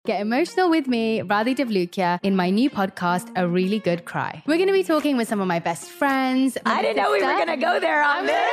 Get emotional with me, Radhi Devlukia, in my new podcast, A Really Good Cry. We're going to be talking with some of my best friends. I didn't know we were going to go there on this.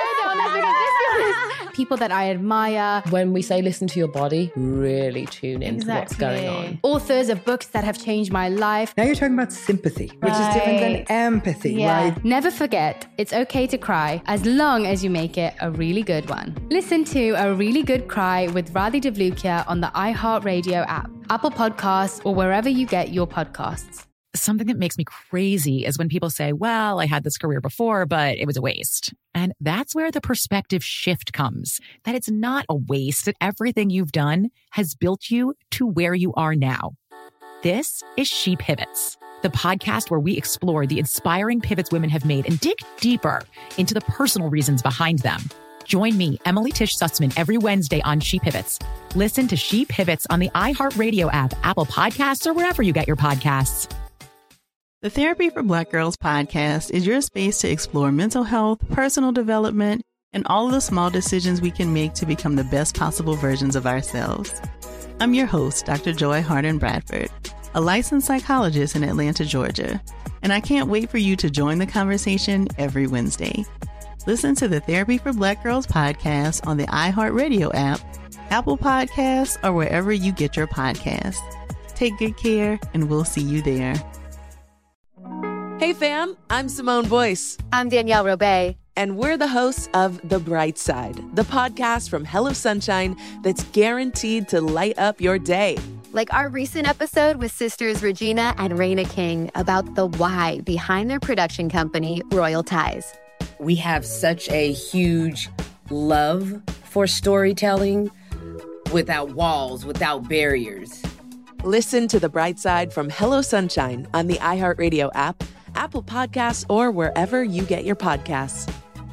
People that I admire. When we say listen to your body, really tune into what's going on. Authors of books that have changed my life. Now you're talking about sympathy, which is different than empathy, right? Never forget, it's okay to cry as long as you make it a really good one. Listen to A Really Good Cry with Radhi Devlukia on the iHeartRadio app, Apple Podcasts, or wherever you get your podcasts. Something that makes me crazy is when people say, well, I had this career before, but it was a waste. And that's where the perspective shift comes, that it's not a waste, that everything you've done has built you to where you are now. This is She Pivots, the podcast where we explore the inspiring pivots women have made and dig deeper into the personal reasons behind them. Join me, Emily Tish Sussman, every Wednesday on She Pivots. Listen to She Pivots on the iHeartRadio app, Apple Podcasts, or wherever you get your podcasts. The Therapy for Black Girls podcast is your space to explore mental health, personal development, and all of the small decisions we can make to become the best possible versions of ourselves. I'm your host, Dr. Joy Harden Bradford, a licensed psychologist in Atlanta, Georgia, and I can't wait for you to join the conversation every Wednesday. Listen to the Therapy for Black Girls podcast on the iHeartRadio app, Apple Podcasts, or wherever you get your podcasts. Take good care, and we'll see you there. Hey fam, I'm Simone Boyce. I'm Danielle Robay. And we're the hosts of The Bright Side, the podcast from Hello Sunshine that's guaranteed to light up your day. Like our recent episode with sisters Regina and Raina King about the why behind their production company, Royal Ties. We have such a huge love for storytelling without walls, without barriers. Listen to The Bright Side from Hello Sunshine on the iHeartRadio app, Apple Podcasts, or wherever you get your podcasts.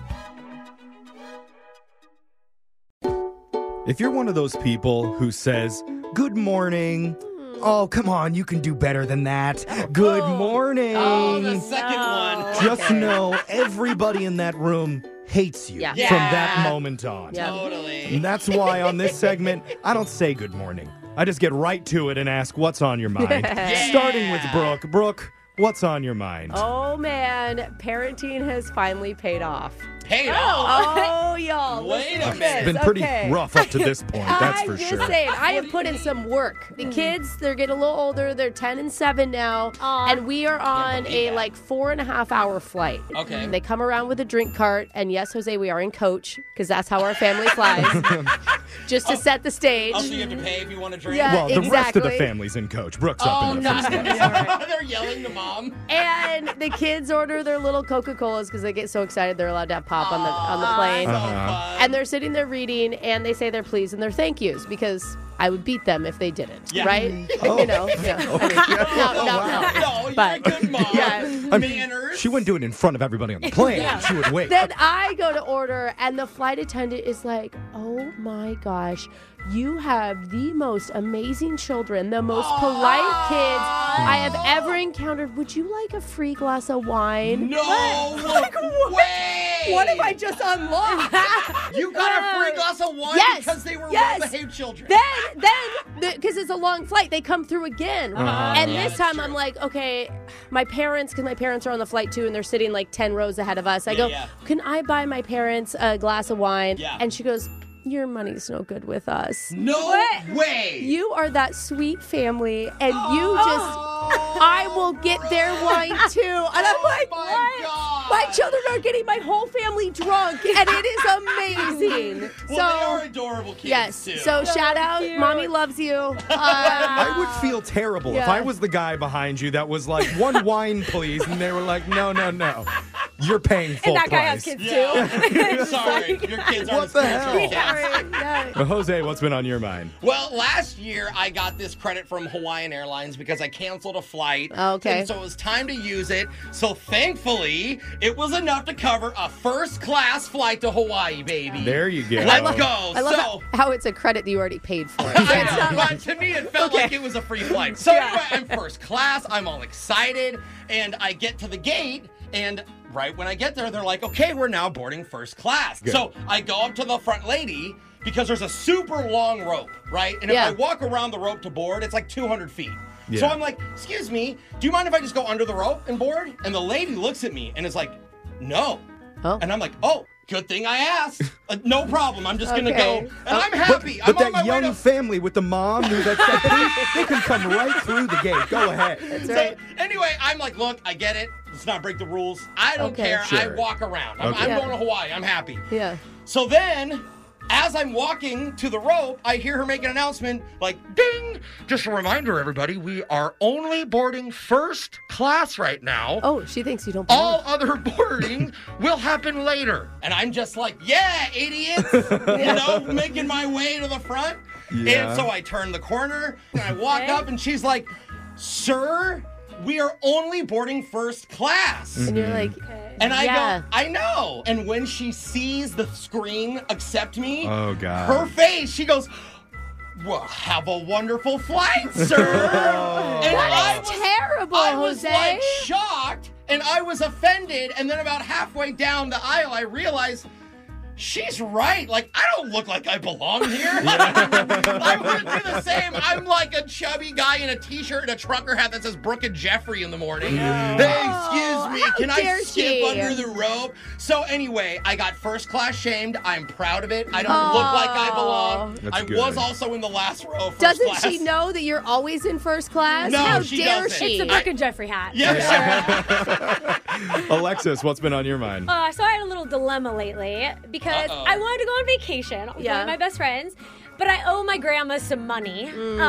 If you're one of those people who says, good morning, oh, come on, you can do better than that. Good morning. Oh, the second one. Just know everybody in that room hates you from that moment on. Totally. And that's why on this segment, I don't say good morning. I just get right to it and ask what's on your mind. Starting with Brooke. Brooke, what's on your mind? Oh, man. Parenting has finally paid off. Paid off? Oh, y'all. Wait a minute. It's been pretty rough up to this point, that's for sure. I'm just saying, I have put in some work. The kids, they're getting a little older. They're 10 and 7 now. And we are on a 4.5-hour flight. Okay. They come around with a drink cart. And yes, Jose, we are in coach because that's how our family flies. Just to set the stage. Oh, so you have to pay if you want to drink? Yeah, Well, the rest of the family's in coach. Brooke's up in the first place. They're yelling to mom. And the kids order their little Coca-Colas because they get so excited they're allowed to have pop on the plane. And they're sitting there reading, and they say their please and their thank yous because I would beat them if they didn't, right? Oh. You know, No, you're a good mom. Manners. She wouldn't do it in front of everybody on the plane. She would wait. Then I go to order, and the flight attendant is like, oh my gosh, you have the most amazing children, the most polite kids I have ever encountered. Would you like a free glass of wine? No way! What have I just unlocked? You got a free glass of wine because they were well-behaved children. Then, because it's a long flight, they come through again. And this time I'm like, okay, my parents, because my parents are on the flight too, and they're sitting like 10 rows ahead of us. I go, can I buy my parents a glass of wine? Yeah. And she goes, your money's no good with us. No way! You are that sweet family, and you just, I will get their wine too. And I'm like, my God. My children are getting my whole family drunk, and it is amazing. Well, they are adorable kids, too. So shout out, Mommy loves you. I would feel terrible if I was the guy behind you that was like, one wine, please. And they were like, no. You're paying full and that price. guy has kids too. Sorry, your kids aren't What the hell? Yeah. Well, Jose, what's been on your mind? Well, last year I got this credit from Hawaiian Airlines because I canceled a flight. Okay. And so it was time to use it. So thankfully, it was enough to cover a first-class flight to Hawaii, baby. There you go. Let's go. I love how it's a credit that you already paid for. I know, but to me, it felt like it was a free flight. So anyway, I'm first class. I'm all excited. And I get to the gate, and right when I get there, they're like, okay, we're now boarding first class. Good. So I go up to the front lady, because there's a super long rope, right? And if I walk around the rope to board, it's like 200 feet. Yeah. So I'm like, excuse me, do you mind if I just go under the rope and board? And the lady looks at me and is like, no. Oh. And I'm like, oh, good thing I asked. No problem. I'm just going to go. And I'm happy. But that young family with the mom who's like, they can come right through the gate. Go ahead. That's right. So anyway, I'm like, look, I get it. Let's not break the rules. I don't care. Sure. I walk around. I'm going to Hawaii. I'm happy. Yeah. So then, as I'm walking to the rope, I hear her make an announcement like, ding! Just a reminder, everybody, we are only boarding first class right now. Oh, she thinks you don't board. All other boarding will happen later. And I'm just like, yeah, idiots! Making my way to the front. Yeah. And so I turn the corner, and I walk up, and she's like, sir, we are only boarding first class. And you're like, and I go, I know. And when she sees the screen accept me, oh God, her face, she goes, well, have a wonderful flight, sir. That is terrible, I was Jose. like shocked, and I was offended. And then about halfway down the aisle, I realized, she's right. Like, I don't look like I belong here. I wouldn't do the same. I'm like a chubby guy in a t-shirt and a trucker hat that says Brooke and Jeffrey in the morning. Hey, excuse me. Can I skip under the rope? So anyway, I got first class shamed. I'm proud of it. I don't look like I belong. That's I good. was also in the last row first Doesn't class. she know that you're always in first class? No, How she dare doesn't. she? It's a Brooke and Jeffrey hat. Yeah. Alexis, what's been on your mind? So I had a little dilemma lately because I wanted to go on vacation with one of my best friends, but I owe my grandma some money.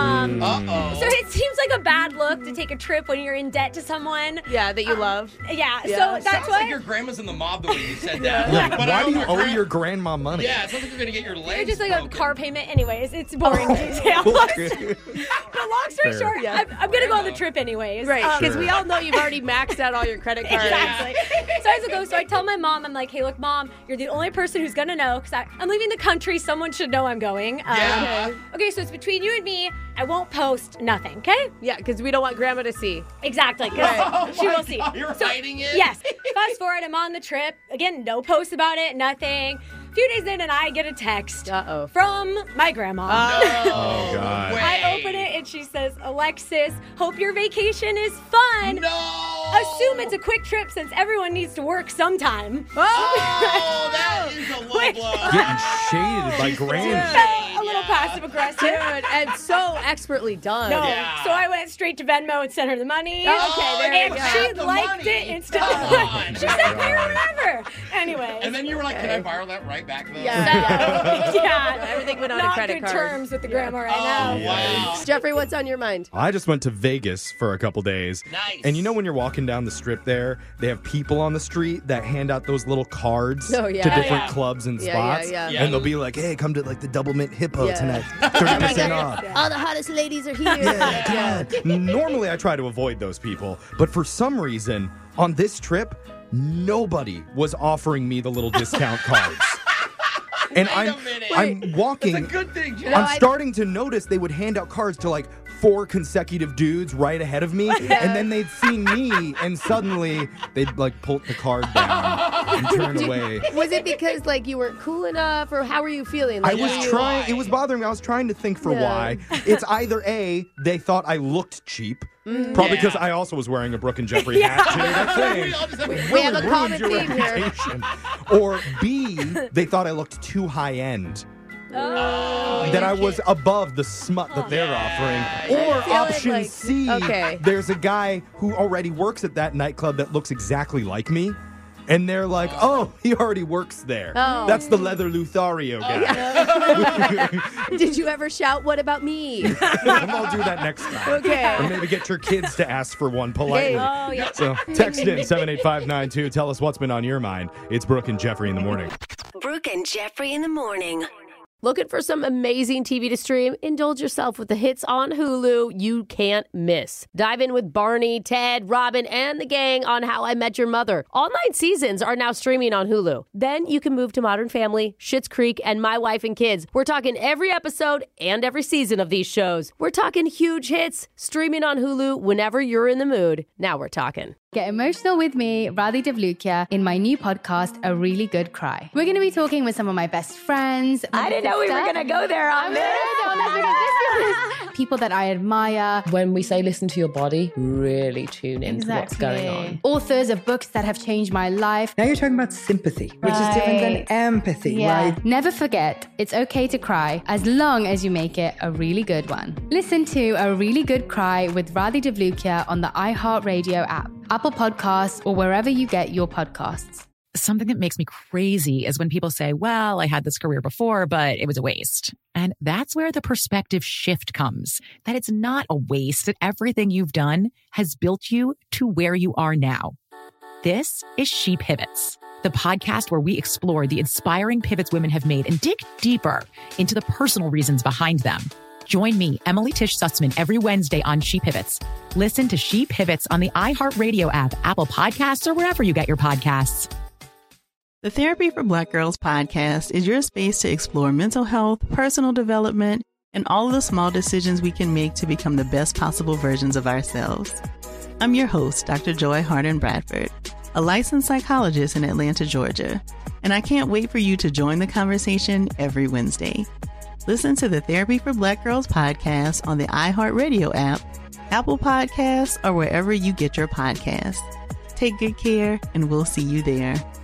So it seems like a bad look to take a trip when you're in debt to someone. Yeah, that you love. Yeah, so that's Sounds why. like your grandma's in the mob the way you said that. Yeah, But why I do you owe my your grandma money? Yeah, it sounds like you're going to get your legs It's just like broken. a car payment. Anyways, it's boring detail. But long story Fair. short, I'm going to go on the trip anyways. Right, because we all know you've already maxed out all your credit cards. Exactly. So I have to go. So I tell my mom, I'm like, hey, look, Mom, you're the only person who's going to know because I'm leaving the country. Someone should know I'm going. Okay, so it's between you and me. I won't post nothing, okay? Yeah, because we don't want grandma to see. Exactly, because she will see. You're hiding it? Yes. Fast forward, I'm on the trip. Again, no posts about it, nothing. A few days in, and I get a text from my grandma. Oh, God. I open it, and she says, Alexis, hope your vacation is fun. No! Assume it's a quick trip since everyone needs to work sometime. Oh, that is a low blow. Getting shaded by Granny. A little passive aggressive. Dude, and so expertly done. No. So I went straight to Venmo and sent her the money. Okay, there and you go. she The liked money. it instantly. She said pay or whatever. Anyway. And then you were like, can I borrow that right back though? Yeah. Everything went on a Not credit good card. terms with the grandma right now. Wow. Jeffrey, what's on your mind? I just went to Vegas for a couple days. Nice. And you know when you're walking down the strip there, they have people on the street that hand out those little cards Oh, yeah. to different Yeah. clubs and Yeah, spots. yeah. And they'll be like, hey, come to like the Double Mint Hippo Yeah. tonight. 30% off. All the hottest ladies are here. Yeah, normally I try to avoid those people, but for some reason, on this trip, nobody was offering me the little discount cards. And Wait a minute. I'm walking. That's a good thing, Jeff. I'm starting to notice they would hand out cards to like 4 consecutive dudes right ahead of me, and then they'd see me, and suddenly they'd like pull the card down and turn away. Was it because like you weren't cool enough, or how were you feeling? I Like, was were you- trying. It was bothering me. I was trying to think for why. It's either A, they thought I looked cheap, probably because I also was wearing a Brooke and Jeffrey hat too. That thing We have a really common ruined your theme here. reputation. Or B, they thought I looked too high end. That I was above the smut that they're offering. Or feel it, option like- C, okay. there's a guy who already works at that nightclub that looks exactly like me. And they're like, oh, he already works there. Oh. That's the Leather Lothario guy. Did you ever shout, "What about me"? I'll do that next time. Okay. Or maybe get your kids to ask for one politely. Oh, yeah. So text in 78592. Tell us what's been on your mind. It's Brooke and Jeffrey in the morning. Brooke and Jeffrey in the morning. Looking for some amazing TV to stream? Indulge yourself with the hits on Hulu you can't miss. Dive in with Barney, Ted, Robin, and the gang on How I Met Your Mother. All 9 seasons are now streaming on Hulu. Then you can move to Modern Family, Schitt's Creek, and My Wife and Kids. We're talking every episode and every season of these shows. We're talking huge hits streaming on Hulu whenever you're in the mood. Now we're talking. Get emotional with me, Radhi Devlukia, in my new podcast, A Really Good Cry. We're going to be talking with some of my best friends. I didn't know we were going to go there on this. People that I admire. When we say listen to your body, really tune into what's going on. Authors of books that have changed my life. Now you're talking about sympathy, which is different than empathy, right? Never forget, it's okay to cry as long as you make it a really good one. Listen to A Really Good Cry with Radhi Devlukia on the iHeartRadio app, Apple Podcasts, or wherever you get your podcasts. Something that makes me crazy is when people say, well, I had this career before, but it was a waste. And that's where the perspective shift comes, that it's not a waste, that everything you've done has built you to where you are now. This is She Pivots, the podcast where we explore the inspiring pivots women have made and dig deeper into the personal reasons behind them. Join me, Emily Tish Sussman, every Wednesday on She Pivots. Listen to She Pivots on the iHeartRadio app, Apple Podcasts, or wherever you get your podcasts. The Therapy for Black Girls podcast is your space to explore mental health, personal development, and all of the small decisions we can make to become the best possible versions of ourselves. I'm your host, Dr. Joy Harden Bradford, a licensed psychologist in Atlanta, Georgia, and I can't wait for you to join the conversation every Wednesday. Listen to the Therapy for Black Girls podcast on the iHeartRadio app, Apple Podcasts, or wherever you get your podcasts. Take good care, and we'll see you there.